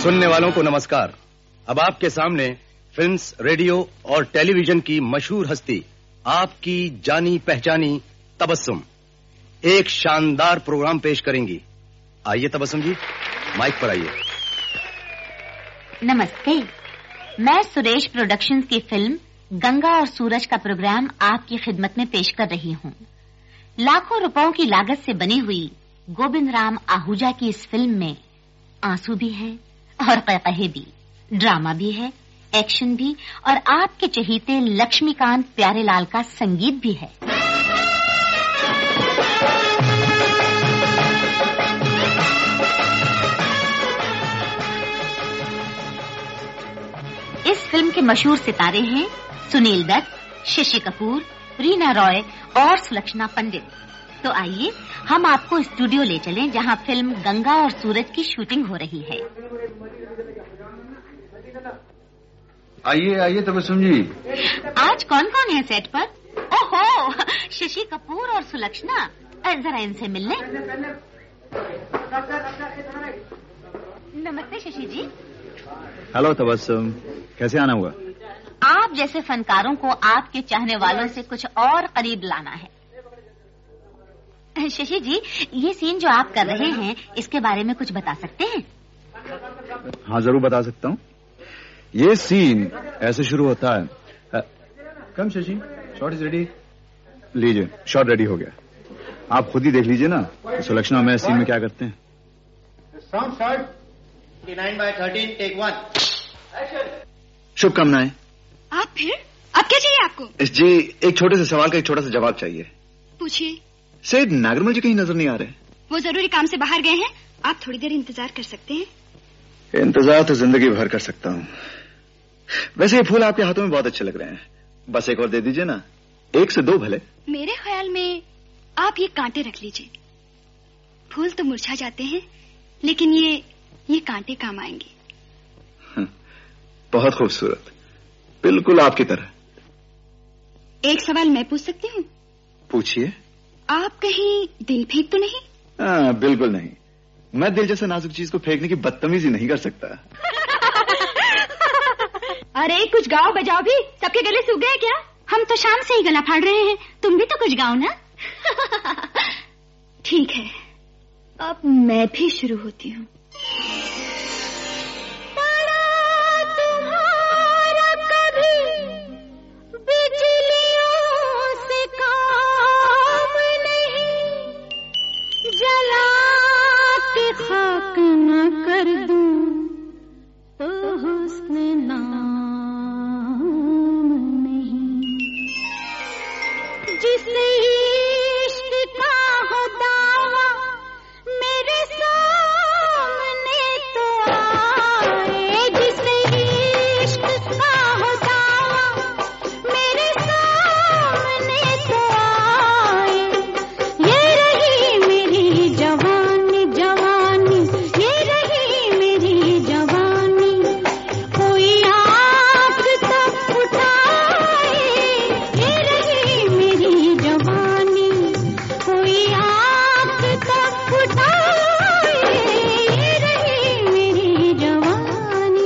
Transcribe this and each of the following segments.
सुनने वालों को नमस्कार। अब आपके सामने फिल्म्स, रेडियो और टेलीविजन की मशहूर हस्ती, आपकी जानी पहचानी तबस्सुम, एक शानदार प्रोग्राम पेश करेंगी। आइए तबस्सुम जी, माइक पर आइए। नमस्ते, मैं सुरेश प्रोडक्शंस की फिल्म गंगा और सूरज का प्रोग्राम आपकी खिदमत में पेश कर रही हूँ। लाखों रुपयों की लागत से बनी हुई गोविंद राम आहूजा की इस फिल्म में आंसू भी है और क़हक़हे भी, ड्रामा भी है, एक्शन भी और आपके चहीते लक्ष्मीकांत प्यारेलाल का संगीत भी है। इस फिल्म के मशहूर सितारे हैं सुनील दत्त, शशि कपूर, रीना रॉय और सुलक्षणा पंडित। तो आइए हम आपको स्टूडियो ले चलें जहां फिल्म गंगा और सूरज की शूटिंग हो रही है। आइए आइए तबस्सुम जी। आज कौन कौन है सेट पर? ओहो, शशि कपूर और सुलक्षणा, जरा इनसे मिलने। नमस्ते शशि जी। हेलो तबस्सुम, कैसे आना हुआ? आप जैसे फनकारों को आपके चाहने वालों से कुछ और करीब लाना है। शशि जी, ये सीन जो आप कर रहे हैं, इसके बारे में कुछ बता सकते हैं? हाँ, जरूर बता सकता हूँ। ये सीन ऐसे शुरू होता है। Come Shashi, shot is ready. लीजिए, शॉट रेडी हो गया। आप खुद ही देख लीजिए ना कि सुलक्षणा में सीन में क्या करते हैं। Sound start. 29/13 टेक 1। शुभकामनाएं। आप फिर? अब क्या चाहिए आपको? जी, एक छोटे से सवाल का एक छोटा सा जवाब चाहिए। पूछिए। सेठ नागरमल जी कहीं नजर नहीं आ रहे। वो जरूरी काम से बाहर गए हैं। आप थोड़ी देर इंतजार कर सकते हैं। इंतजार तो जिंदगी भर कर सकता हूँ। वैसे ये फूल आपके हाथों में बहुत अच्छे लग रहे हैं। बस एक और दे दीजिए ना, 1 से 2 भले। मेरे ख्याल में आप ये कांटे रख लीजिए। फूल तो मुरझा जाते हैं, लेकिन ये कांटे काम आएंगे। बहुत खूबसूरत, बिल्कुल आपकी तरह। एक सवाल मैं पूछ सकती हूँ? पूछिए। आप कहीं दिल फेंक तो नहीं? बिल्कुल नहीं। मैं दिल जैसे नाजुक चीज को फेंकने की बदतमीजी नहीं कर सकता। अरे कुछ गाओ बजाओ भी, सबके गले सूख गए क्या? हम तो शाम से ही गला फाड़ रहे हैं, तुम भी तो कुछ गाओ ना। ठीक है, अब मैं भी शुरू होती हूँ। खाक न कर दूं तो हुस्न नाम नहीं, जिसने इश्क का हो दावा मेरे सामने तो आए, जिसने इश्क का हो दावा मेरे सामने तो आए। ये रही मेरी जवानी, ये रही मेरी जवानी, कोई आँख तक उठाए। ये रही मेरी जवानी, कोई आँख तक उठाए। ये रही मेरी जवानी।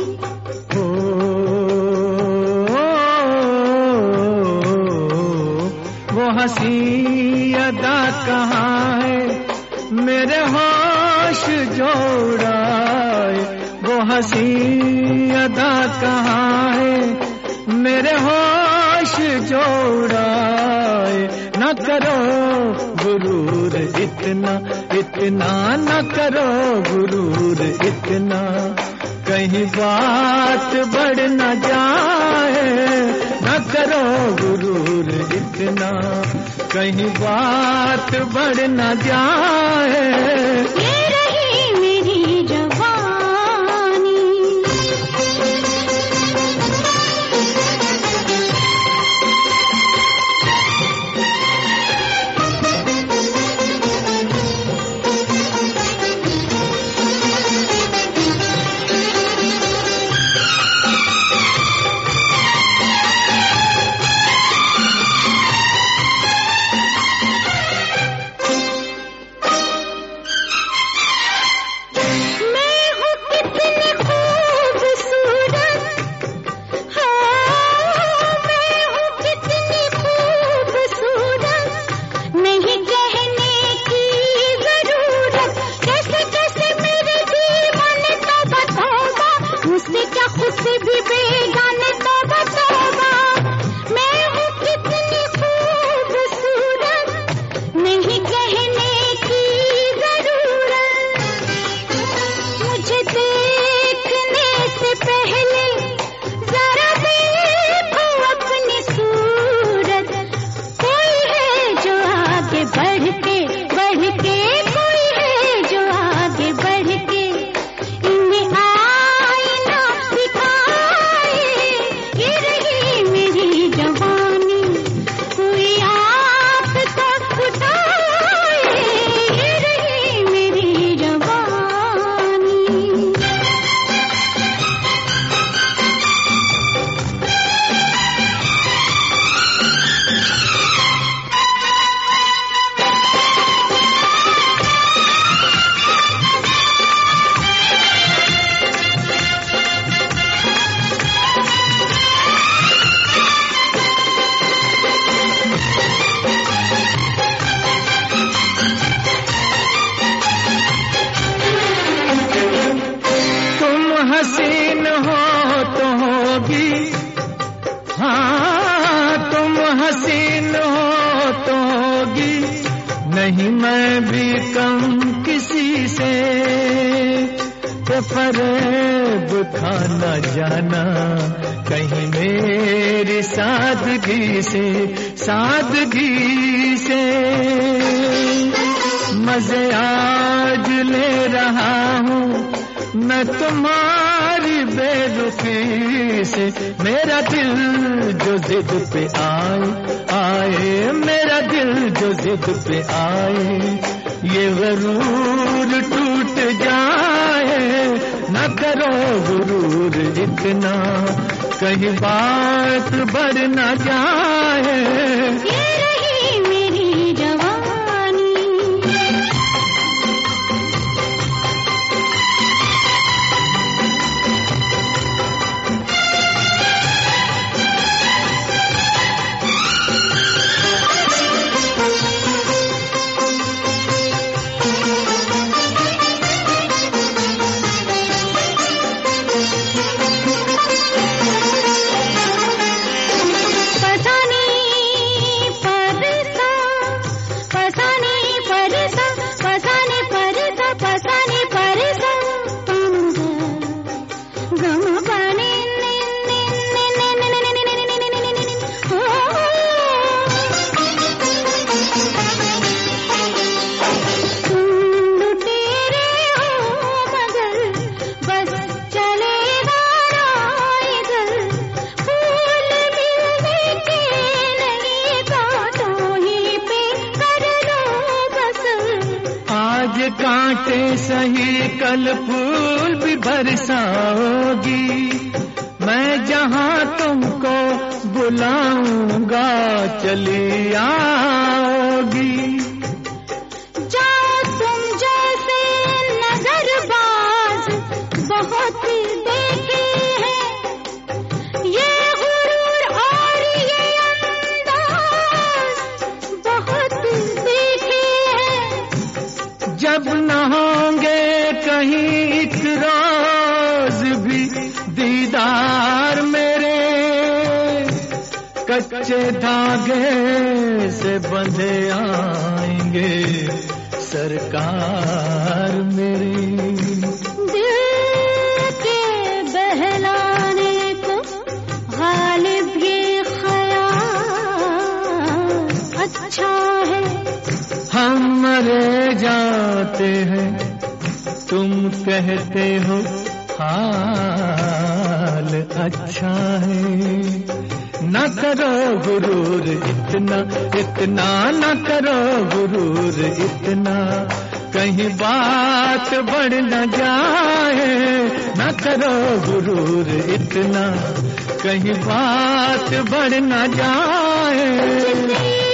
वो हंसी अदा कहाँ है मेरे होश जो उड़ाए, वो हंसी अदा कहाँ है मेरे होश जो उड़ाए। न करो गुरूर इतना, इतना न करो गुरूर इतना, कहीं बात बढ़ न जाए। न करो गुरूर इतना, कहीं बात बढ़ न जाए। ये रही मेरी जवानी। कहने की जरूरत, मुझे देखने से पहले जरा देखो अपनी सूरत। कोई है जो आगे बढ़ के कोई है जो आगे बढ़ के इन्हें आईना दिखाए। ये रही मेरी जवानी, कोई आप तक उठाए। ये रही मेरी जवानी। तुम हसीन हो तो होगी, हाँ तुम हसीन हो तो होगी, नहीं मैं भी कम किसी से। तो फरेब खाना जाना कहीं मेरी सादगी से मजे आज ले रहा हूँ मैं तुम्हारी बेरुखी से। मेरा दिल जो जिद पे आए मेरा दिल जो जिद पे आए, ये गरूर टूट जाए। न करो गुरूर इतना, कहीं बात बढ़ न जाए। ये रही मेरी जवानी। कांटे सही कल फूल भी बरसाओगी, मैं जहां तुमको बुलाऊंगा चली आओगी। जाओ तुम जैसे नजरबाज बहुत देखे हैं, ये गुरूर और ये अंदाज बहुत देखे हैं। जब न होंगे कहीं एक रोज भी दीदार मेरे, कच्चे धागे से बंधे आएंगे सरकार मेरी। दिल के बहलाने को गालिब ये ख्याल अच्छा है। हम मरे जाते हैं तुम कहते हो हाल अच्छा है। न करो गुरूर इतना इतना, न करो गुरूर इतना, कहीं बात बढ़ न जाए। न करो गुरूर इतना, कहीं बात बढ़ न जाए।